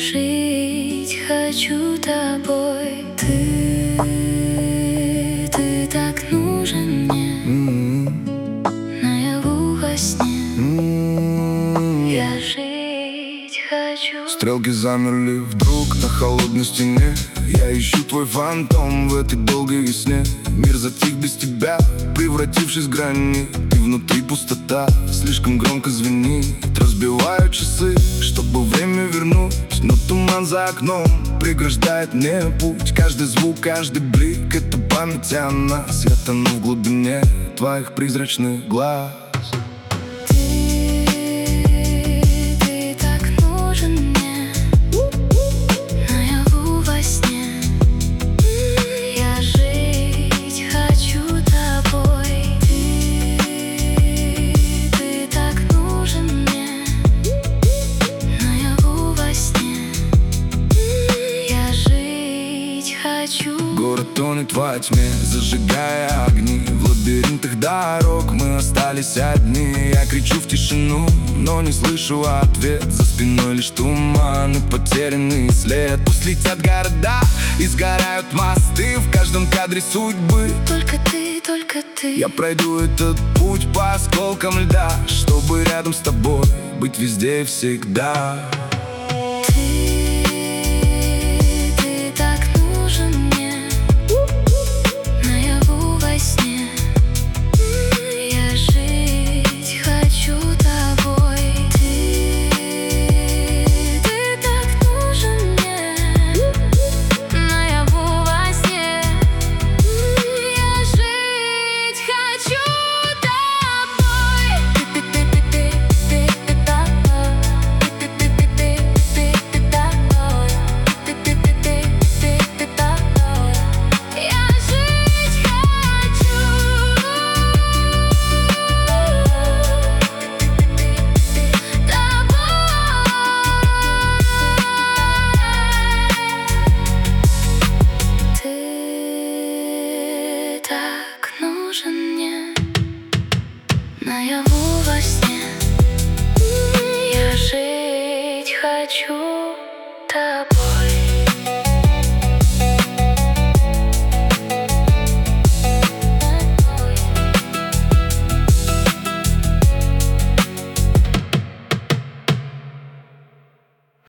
жить хочу тобой. Ты так нужен мне, наяву во сне. Я жить хочу. Стрелки замерли вдруг на холодной стене. Я ищу твой фантом в этой долгой весне. Мир затих без тебя, превратившись в гранит. Ты внутри пустота, слишком громко звенит. Разбиваю часы, чтобы время вернуть, но туман за окном преграждает мне путь. Каждый звук, каждый блик — это память о нас. Я тону в глубине твоих призрачных глаз. Город тонет во тьме, зажигая огни. В лабиринтах дорог мы остались одни. Я кричу в тишину, но не слышу ответ. За спиной лишь туман и потерянный след. Пусть летят города и сгорают мосты, в каждом кадре судьбы только ты, только ты. Я пройду этот путь по осколкам льда, чтобы рядом с тобой быть везде и всегда. Наяву во сне я жить хочу тобой.